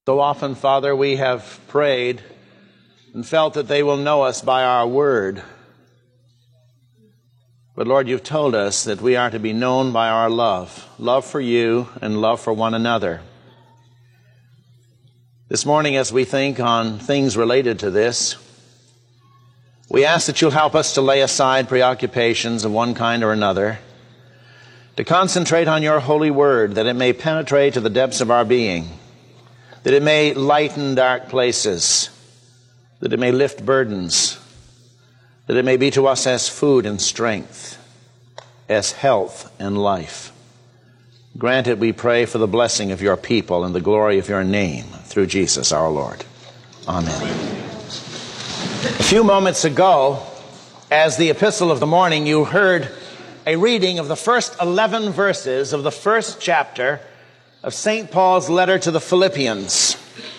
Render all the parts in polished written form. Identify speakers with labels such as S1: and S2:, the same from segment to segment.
S1: So often, Father, we have prayed and felt that they will know us by our word. But Lord, you've told us that we are to be known by our love for you and love for one another. This morning, as we think on things related to this, we ask that you'll help us to lay aside preoccupations of one kind or another, to concentrate on your holy word, that it may penetrate to the depths of our being, that it may lighten dark places, that it may lift burdens, that it may be to us as food and strength, as health and life. Grant it, we pray, for the blessing of your people and the glory of your name, through Jesus our Lord. Amen. A few moments ago, as the epistle of the morning, you heard a reading of the first 11 verses of the first chapter of St. Paul's letter to the Philippians.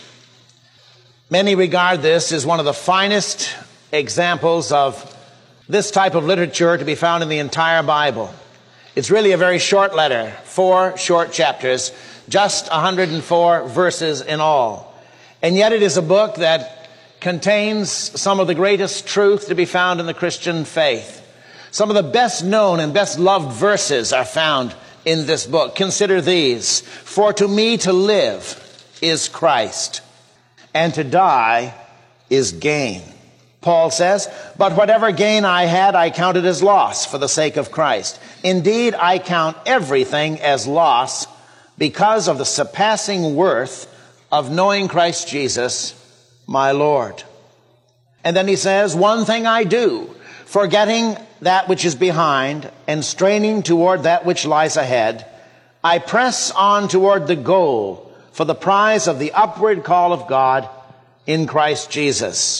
S1: Many regard this as one of the finest examples of this type of literature to be found in the entire Bible. It's really a very short letter, 4 short chapters, just 104 verses in all. And yet it is a book that contains some of the greatest truth to be found in the Christian faith. Some of the best known and best loved verses are found in this book. Consider these. For to me to live is Christ, and to die is gain. Paul says, but whatever gain I had, I counted as loss for the sake of Christ. Indeed, I count everything as loss because of the surpassing worth of knowing Christ Jesus, my Lord. And then he says, one thing I do, forgetting that which is behind and straining toward that which lies ahead, I press on toward the goal for the prize of the upward call of God in Christ Jesus.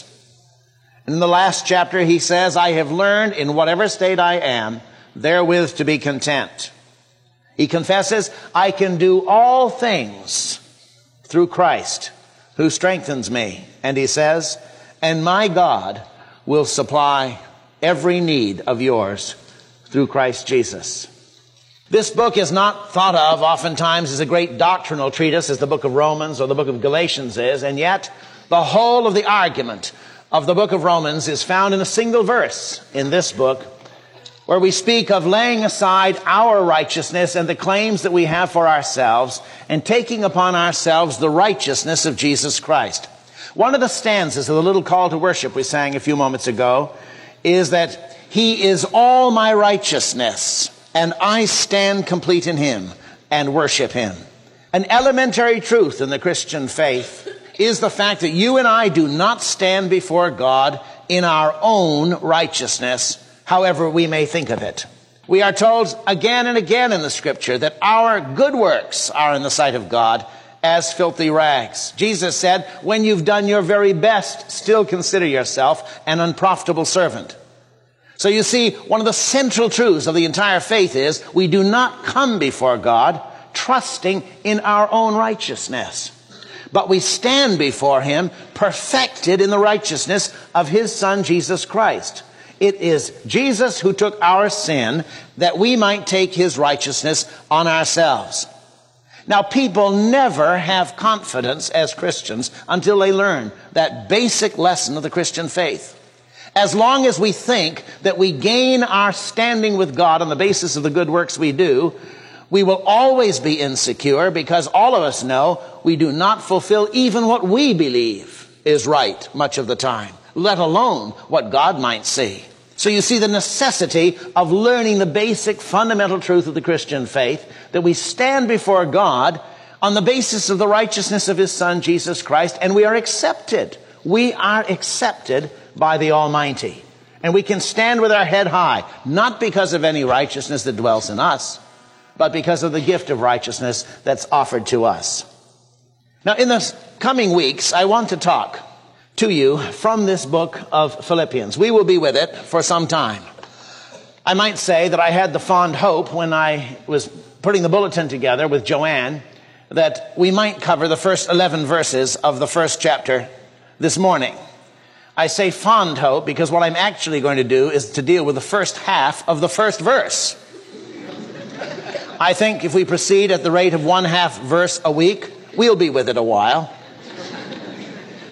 S1: In the last chapter, he says, I have learned in whatever state I am, therewith to be content. He confesses, I can do all things through Christ who strengthens me. And he says, and my God will supply every need of yours through Christ Jesus. This book is not thought of oftentimes as a great doctrinal treatise as the book of Romans or the book of Galatians is, and yet the whole of the argument of the book of Romans is found in a single verse in this book, where we speak of laying aside our righteousness and the claims that we have for ourselves and taking upon ourselves the righteousness of Jesus Christ. One of the stanzas of the little call to worship we sang a few moments ago is that he is all my righteousness, and I stand complete in him and worship him. An elementary truth in the Christian faith is the fact that you and I do not stand before God in our own righteousness, however we may think of it. We are told again and again in the Scripture that our good works are in the sight of God as filthy rags. Jesus said, when you've done your very best, still consider yourself an unprofitable servant. So you see, one of the central truths of the entire faith is we do not come before God trusting in our own righteousness, but we stand before him perfected in the righteousness of his Son, Jesus Christ. It is Jesus who took our sin that we might take his righteousness on ourselves. Now, people never have confidence as Christians until they learn that basic lesson of the Christian faith. As long as we think that we gain our standing with God on the basis of the good works we do, we will always be insecure, because all of us know we do not fulfill even what we believe is right much of the time, let alone what God might see. So you see the necessity of learning the basic fundamental truth of the Christian faith, that we stand before God on the basis of the righteousness of his Son, Jesus Christ, and we are accepted. We are accepted by the Almighty. And we can stand with our head high, not because of any righteousness that dwells in us, but because of the gift of righteousness that's offered to us. Now, in the coming weeks, I want to talk to you from this book of Philippians. We will be with it for some time. I might say that I had the fond hope when I was putting the bulletin together with Joanne that we might cover the first 11 verses of the first chapter this morning. I say fond hope because what I'm actually going to do is to deal with the first half of the first verse. I think if we proceed at the rate of 1/2 verse a week, we'll be with it a while.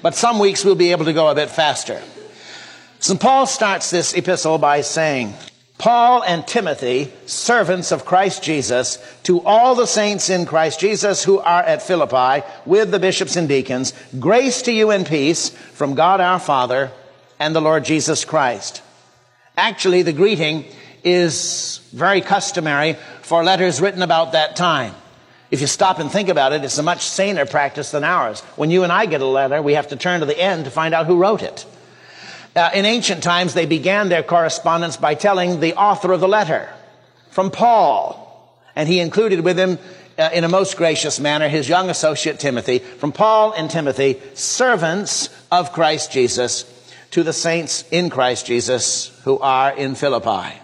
S1: but some weeks we'll be able to go a bit faster. St. Paul starts this epistle by saying, Paul and Timothy, servants of Christ Jesus, to all the saints in Christ Jesus who are at Philippi, with the bishops and deacons, grace to you and peace from God our Father and the Lord Jesus Christ. Actually, the greeting is very customary for letters written about that time. If you stop and think about it, it's a much saner practice than ours. When you and I get a letter, we have to turn to the end to find out who wrote it. In ancient times, they began their correspondence by telling the author of the letter, from Paul. And he included with him, in a most gracious manner, his young associate Timothy. From Paul and Timothy, servants of Christ Jesus, to the saints in Christ Jesus who are in Philippi.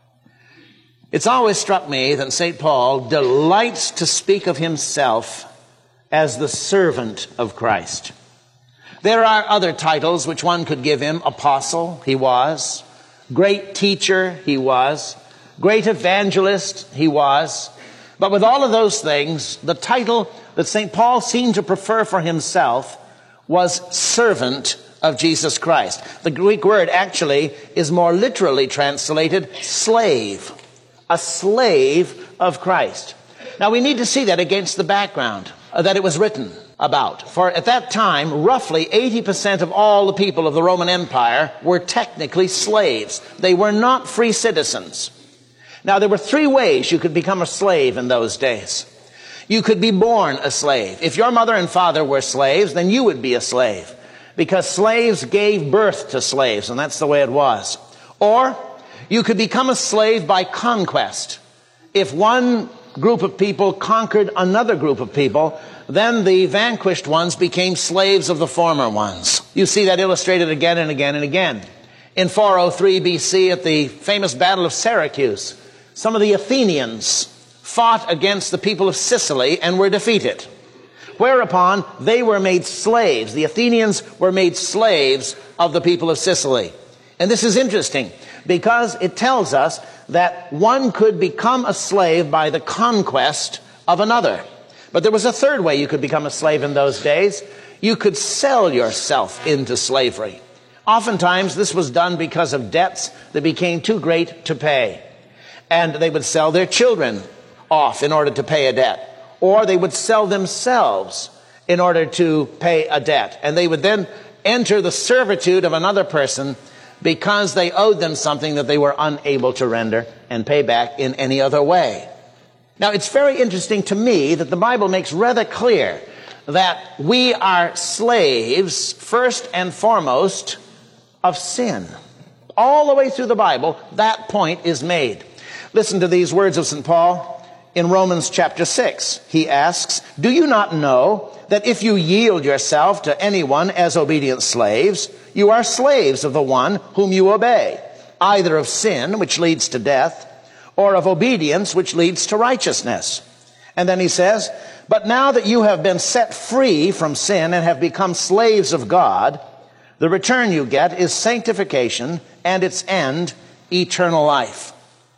S1: It's always struck me that St. Paul delights to speak of himself as the servant of Christ. There are other titles which one could give him. Apostle, he was. Great teacher, he was. Great evangelist, he was. But with all of those things, the title that St. Paul seemed to prefer for himself was servant of Jesus Christ. The Greek word actually is more literally translated slave. A slave of Christ. Now we need to see that against the background that it was written about. For at that time, roughly 80% of all the people of the Roman Empire were technically slaves. They were not free citizens. Now there were three ways you could become a slave in those days. You could be born a slave. If your mother and father were slaves, then you would be a slave. Because slaves gave birth to slaves, and that's the way it was. Or you could become a slave by conquest. If one group of people conquered another group of people, then the vanquished ones became slaves of the former ones. You see that illustrated again and again and again. In 403 BC, at the famous Battle of Syracuse, some of the Athenians fought against the people of Sicily and were defeated. Whereupon they were made slaves. The Athenians were made slaves of the people of Sicily. And this is interesting because it tells us that one could become a slave by the conquest of another. But there was a third way you could become a slave in those days. You could sell yourself into slavery. Oftentimes this was done because of debts that became too great to pay. And they would sell their children off in order to pay a debt. Or they would sell themselves in order to pay a debt. And they would then enter the servitude of another person because they owed them something that they were unable to render and pay back in any other way. Now, it's very interesting to me that the Bible makes rather clear that we are slaves, first and foremost, of sin. All the way through the Bible, that point is made. Listen to these words of St. Paul in Romans chapter 6. He asks, "Do you not know that if you yield yourself to anyone as obedient slaves, you are slaves of the one whom you obey, either of sin, which leads to death, or of obedience, which leads to righteousness?" And then he says, "But now that you have been set free from sin and have become slaves of God, the return you get is sanctification, and its end, eternal life."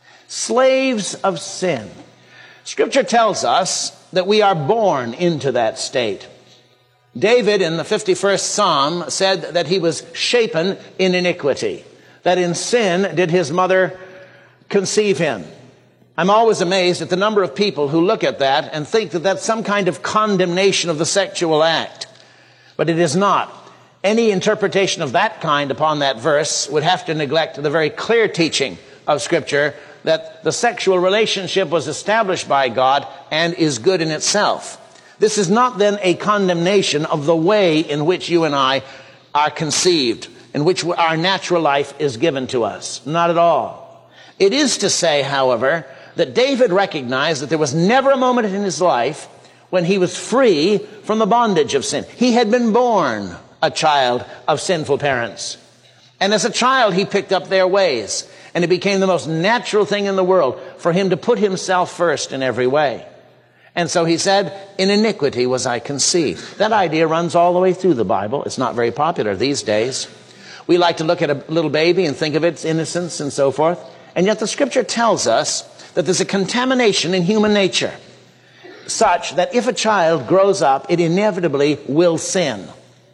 S1: Slaves of sin. Scripture tells us that we are born into that state. David in the 51st Psalm said that he was shapen in iniquity, that in sin did his mother conceive him. I'm always amazed at the number of people who look at that and think that that's some kind of condemnation of the sexual act. But it is not. Any interpretation of that kind upon that verse would have to neglect the very clear teaching of Scripture that the sexual relationship was established by God and is good in itself. This is not then a condemnation of the way in which you and I are conceived, in which our natural life is given to us. Not at all. It is to say, however, that David recognized that there was never a moment in his life when he was free from the bondage of sin. He had been born a child of sinful parents. And as a child, he picked up their ways. And it became the most natural thing in the world for him to put himself first in every way. And so he said, "In iniquity was I conceived." That idea runs all the way through the Bible. It's not very popular these days. We like to look at a little baby and think of its innocence and so forth. And yet the Scripture tells us that there's a contamination in human nature such that if a child grows up, it inevitably will sin.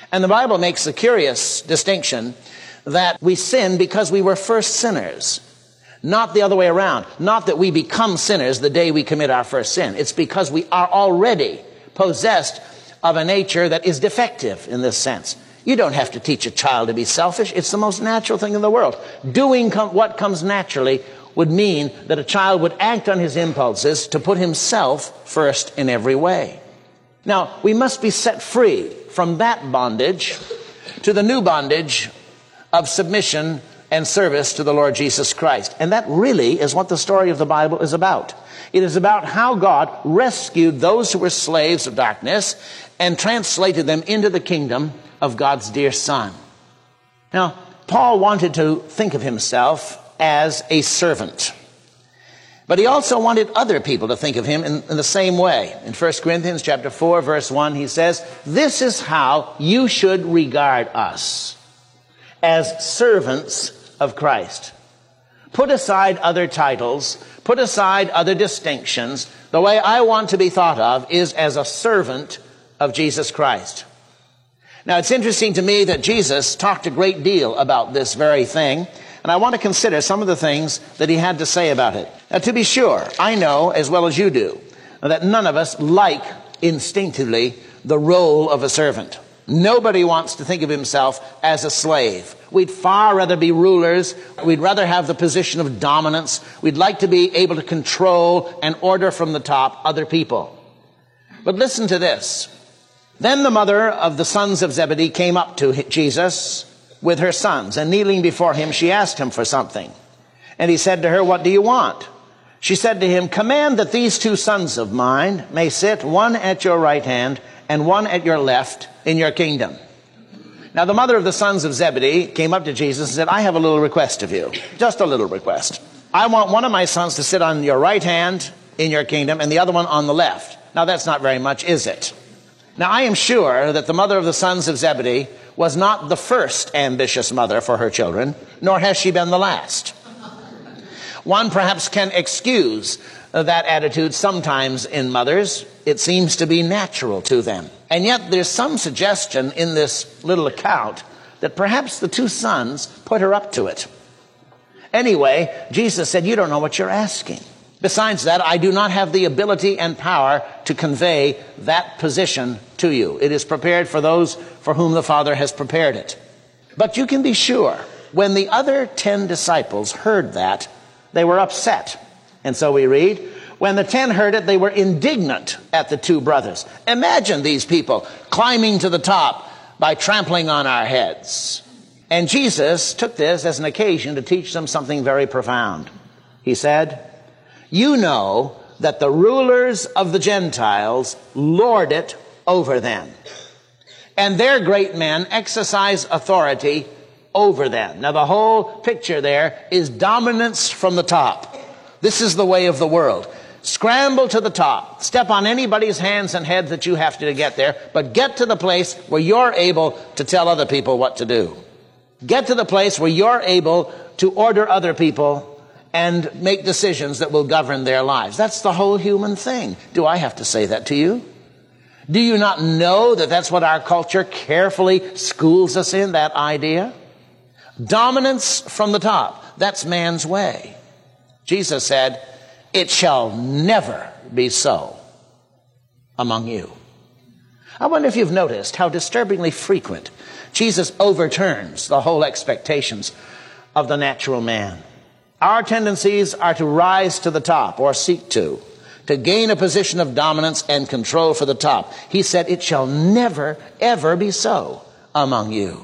S1: And the Bible makes a curious distinction that we sin because we were first sinners, not the other way around. Not that we become sinners the day we commit our first sin. It's because we are already possessed of a nature that is defective in this sense. You don't have to teach a child to be selfish. It's the most natural thing in the world. Doing what comes naturally would mean that a child would act on his impulses to put himself first in every way. Now, we must be set free from that bondage to the new bondage of submission and service to the Lord Jesus Christ. And that really is what the story of the Bible is about. It is about how God rescued those who were slaves of darkness and translated them into the kingdom of God's dear Son. Now, Paul wanted to think of himself as a servant, but he also wanted other people to think of him in the same way. In 1 Corinthians chapter 4, verse 1, he says, "This is how you should regard us, as servants of Christ." Put aside other titles, put aside other distinctions. The way I want to be thought of is as a servant of Jesus Christ. Now, it's interesting to me that Jesus talked a great deal about this very thing, and I want to consider some of the things that he had to say about it. Now, to be sure, I know as well as you do that none of us like instinctively the role of a servant. Nobody wants to think of himself as a slave. We'd far rather be rulers. We'd rather have the position of dominance. We'd like to be able to control and order from the top other people. But listen to this. Then the mother of the sons of Zebedee came up to Jesus with her sons, and kneeling before him, she asked him for something. And he said to her, "What do you want?" She said to him, "Command that these two sons of mine may sit, one at your right hand and one at your left, in your kingdom." Now the mother of the sons of Zebedee came up to Jesus and said, "I have a little request of you, just a little request. I want one of my sons to sit on your right hand in your kingdom and the other one on the left." Now that's not very much, is it? Now I am sure that the mother of the sons of Zebedee was not the first ambitious mother for her children, nor has she been the last. One perhaps can excuse that attitude sometimes in mothers. It seems to be natural to them. And yet there's some suggestion in this little account that perhaps the two sons put her up to it. Anyway, Jesus said, "You don't know what you're asking. Besides that, I do not have the ability and power to convey that position to you. It is prepared for those for whom the Father has prepared it." But you can be sure, when the other 10 disciples heard that, they were upset. And so we read, when the 10 heard it, they were indignant at the two brothers. Imagine these people climbing to the top by trampling on our heads. And Jesus took this as an occasion to teach them something very profound. He said, "You know that the rulers of the Gentiles lord it over them, and their great men exercise authority over them." Now the whole picture there is dominance from the top. This is the way of the world. Scramble to the top. Step on anybody's hands and heads that you have to get there, but get to the place where you're able to tell other people what to do. Get to the place where you're able to order other people and make decisions that will govern their lives. That's the whole human thing. Do I have to say that to you? Do you not know that that's what our culture carefully schools us in, that idea? Dominance from the top. That's man's way. Jesus said, "It shall never be so among you." I wonder if you've noticed how disturbingly frequent Jesus overturns the whole expectations of the natural man. Our tendencies are to rise to the top, or seek to gain a position of dominance and control for the top. He said, "It shall never, ever be so among you."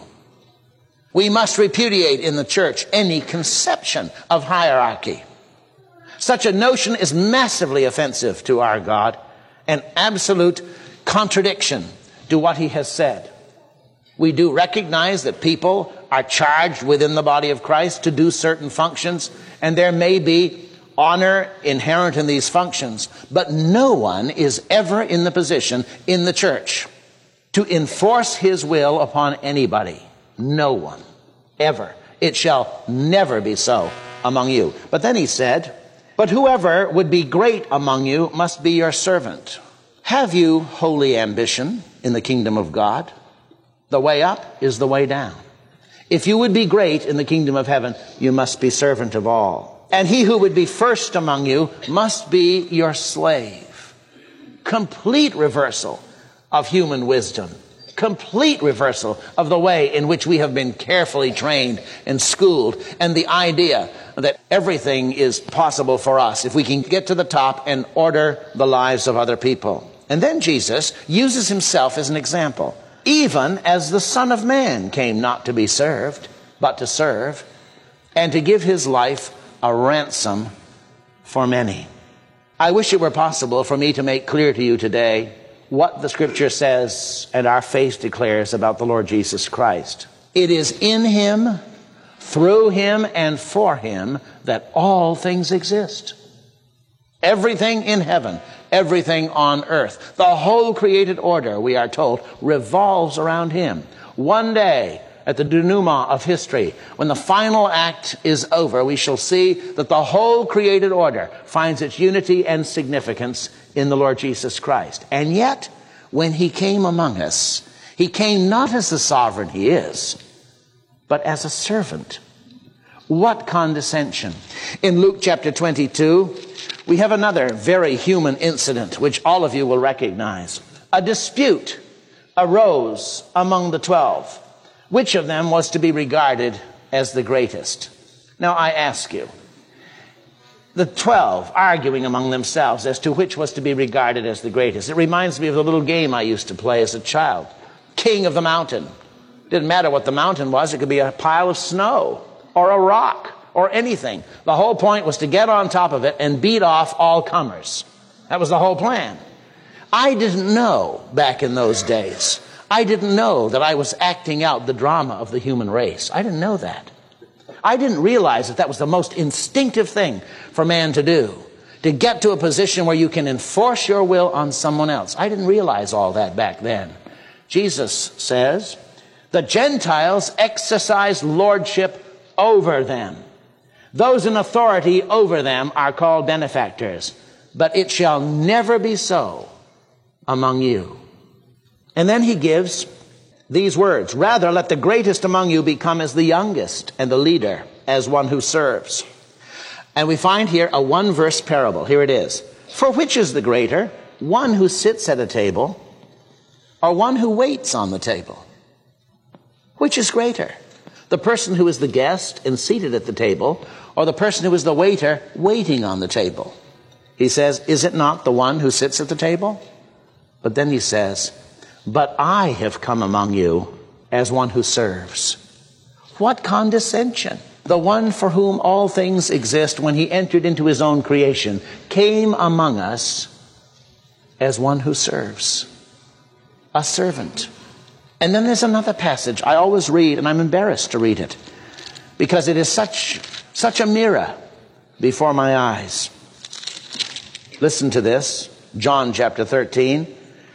S1: We must repudiate in the church any conception of hierarchy. Such a notion is massively offensive to our God, an absolute contradiction to what he has said. We do recognize that people are charged within the body of Christ to do certain functions, and there may be honor inherent in these functions, but no one is ever in the position in the church to enforce his will upon anybody. No one, ever. It shall never be so among you. But then he said, "But whoever would be great among you must be your servant." Have you holy ambition in the kingdom of God? The way up is the way down. If you would be great in the kingdom of heaven, you must be servant of all. And he who would be first among you must be your slave. Complete reversal of human wisdom. Complete reversal of the way in which we have been carefully trained and schooled, and the idea that everything is possible for us if we can get to the top and order the lives of other people. And then Jesus uses himself as an example. Even as the Son of Man came not to be served, but to serve, and to give his life a ransom for many. I wish it were possible for me to make clear to you today what the Scripture says and our faith declares about the Lord Jesus Christ. It is in him, through him, and for him that all things exist. Everything in heaven, everything on earth, the whole created order, we are told, revolves around him. One day, at the denouement of history, when the final act is over, we shall see that the whole created order finds its unity and significance in the Lord Jesus Christ. And yet, when he came among us, he came not as the sovereign he is, but as a servant. What condescension. In Luke chapter 22, we have another very human incident, which all of you will recognize. A dispute arose among the 12. Which of them was to be regarded as the greatest? Now I ask you, the 12 arguing among themselves as to which was to be regarded as the greatest. It reminds me of the little game I used to play as a child. King of the mountain. Didn't matter what the mountain was. It could be a pile of snow or a rock or anything. The whole point was to get on top of it and beat off all comers. That was the whole plan. I didn't know back in those days. I didn't know that I was acting out the drama of the human race. I didn't know that. I didn't realize that that was the most instinctive thing for man to do, to get to a position where you can enforce your will on someone else. I didn't realize all that back then. Jesus says, the Gentiles exercise lordship over them. Those in authority over them are called benefactors, but it shall never be so among you. And then he gives these words, rather let the greatest among you become as the youngest, and the leader as one who serves. And we find here a one-verse parable. Here it is. For which is the greater, one who sits at a table, or one who waits on the table? Which is greater? The person who is the guest and seated at the table, or the person who is the waiter waiting on the table? He says, is it not the one who sits at the table? But then he says, but I have come among you as one who serves. What condescension! The one for whom all things exist, when he entered into his own creation, came among us as one who serves. A servant. And then there's another passage I always read, and I'm embarrassed to read it, because it is such a mirror before my eyes. Listen to this. John chapter 13.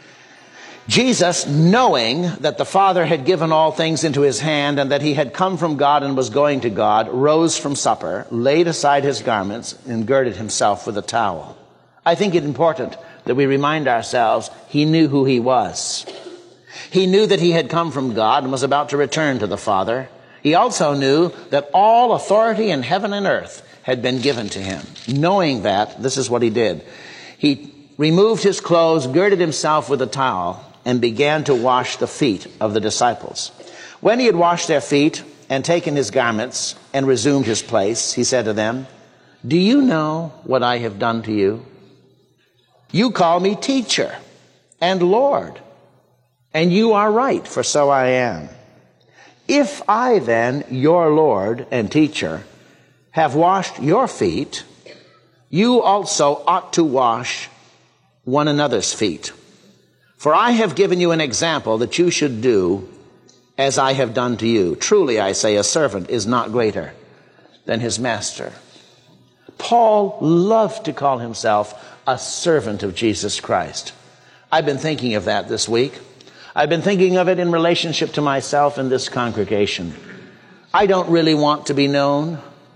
S1: Jesus, knowing that the Father had given all things into his hand, and that he had come from God and was going to God, rose from supper, laid aside his garments, and girded himself with a towel. I think it important that we remind ourselves he knew who he was. He knew that he had come from God and was about to return to the Father. He also knew that all authority in heaven and earth had been given to him. Knowing that, this is what he did. He removed his clothes, girded himself with a towel, and began to wash the feet of the disciples. When he had washed their feet and taken his garments and resumed his place, he said to them, do you know what I have done to you? You call me teacher and Lord, and you are right, for so I am. If I then, your Lord and teacher, have washed your feet, you also ought to wash one another's feet. For I have given you an example that you should do as I have done to you. Truly, I say, a servant is not greater than his master. Paul loved to call himself a servant of Jesus Christ. I've been thinking of that this week. I've been thinking of it in relationship to myself and this congregation. I don't really want to be known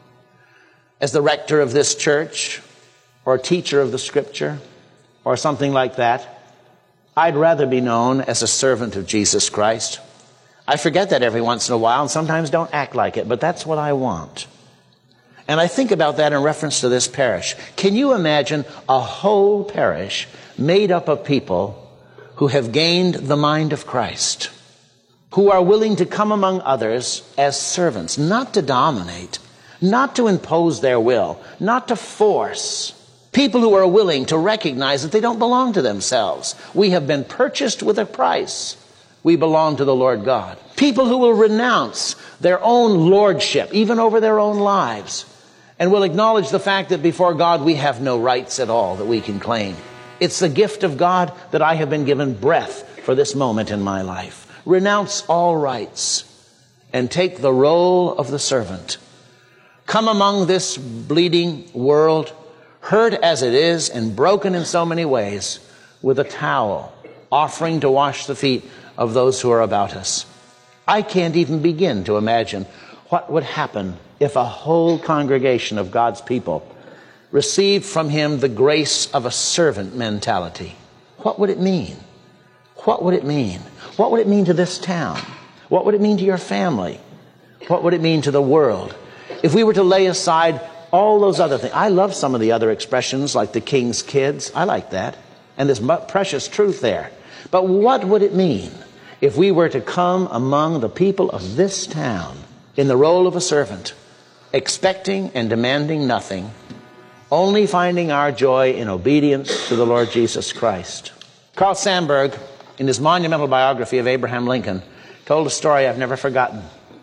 S1: as the rector of this church or teacher of the Scripture or something like that. I'd rather be known as a servant of Jesus Christ. I forget that every once in a while and sometimes don't act like it, but that's what I want. And I think about that in reference to this parish. Can you imagine a whole parish made up of people who have gained the mind of Christ, who are willing to come among others as servants, not to dominate, not to impose their will, not to force. People who are willing to recognize that they don't belong to themselves. We have been purchased with a price. We belong to the Lord God. People who will renounce their own lordship, even over their own lives, and will acknowledge the fact that before God we have no rights at all that we can claim. It's the gift of God that I have been given breath for this moment in my life. Renounce all rights and take the role of the servant. Come among this bleeding world, hurt as it is and broken in so many ways, with a towel, offering to wash the feet of those who are about us. I can't even begin to imagine what would happen if a whole congregation of God's people received from Him the grace of a servant mentality. What would it mean? What would it mean? What would it mean to this town? What would it mean to your family? What would it mean to the world? If we were to lay aside all those other things. I love some of the other expressions like the king's kids. I like that. And there's precious truth there. But what would it mean if we were to come among the people of this town in the role of a servant, expecting and demanding nothing, only finding our joy in obedience to the Lord Jesus Christ? Carl Sandburg, in his monumental biography of Abraham Lincoln, told a story I've never forgotten.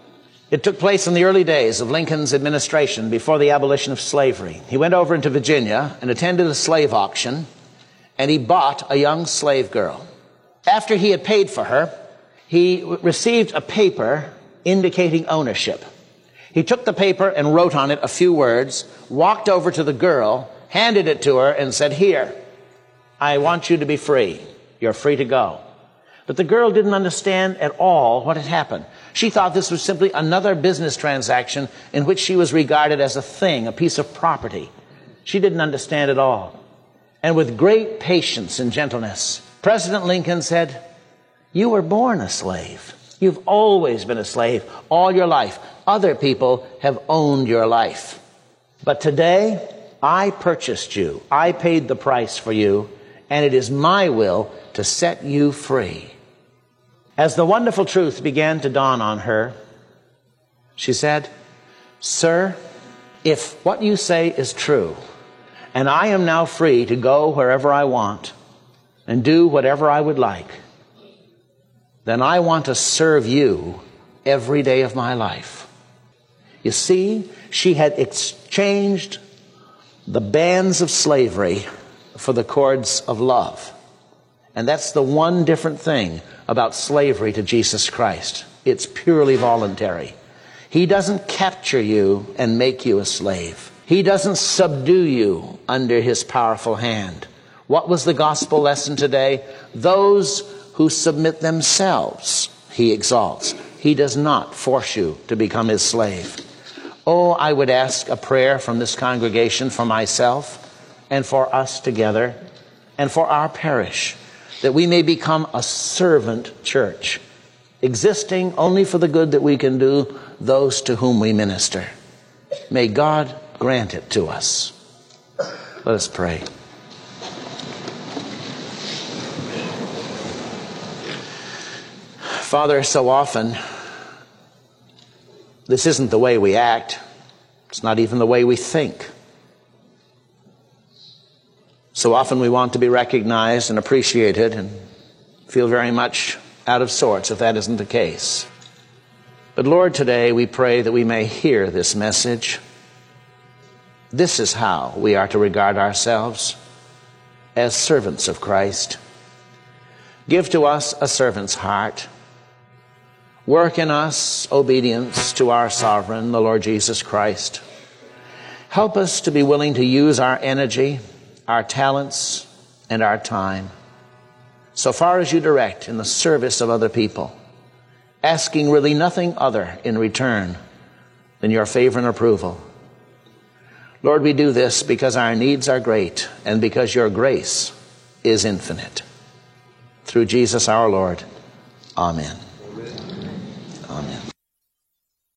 S1: It took place in the early days of Lincoln's administration before the abolition of slavery. He went over into Virginia and attended a slave auction, and he bought a young slave girl. After he had paid for her, he received a paper indicating ownership. He took the paper and wrote on it a few words, walked over to the girl, handed it to her, and said, "Here, I want you to be free. You're free to go." But the girl didn't understand at all what had happened. She thought this was simply another business transaction in which she was regarded as a thing, a piece of property. She didn't understand at all. And with great patience and gentleness, President Lincoln said, "You were born a slave. You've always been a slave all your life. Other people have owned your life. But today, I purchased you. I paid the price for you, and it is my will to set you free." As the wonderful truth began to dawn on her, she said, "Sir, if what you say is true, and I am now free to go wherever I want and do whatever I would like, then I want to serve you every day of my life." You see, she had exchanged the bands of slavery for the cords of love. And that's the one different thing about slavery to Jesus Christ. It's purely voluntary. He doesn't capture you and make you a slave. He doesn't subdue you under His powerful hand. What was the gospel lesson today? Those who submit themselves, He exalts. He does not force you to become His slave. Oh, I would ask a prayer from this congregation for myself and for us together and for our parish, that we may become a servant church, existing only for the good that we can do those to whom we minister. May God grant it to us. Let us pray. Father, so often, this isn't the way we act. It's not even the way we think. So often we want to be recognized and appreciated and feel very much out of sorts if that isn't the case. But Lord, today we pray that we may hear this message. This is how we are to regard ourselves, as servants of Christ. Give to us a servant's heart. Work in us obedience to our sovereign, the Lord Jesus Christ. Help us to be willing to use our energy, our talents, and our time, so far as you direct, in the service of other people, asking really nothing other in return than your favor and approval. Lord, we do this because our needs are great and because your grace is infinite. Through Jesus our Lord. Amen.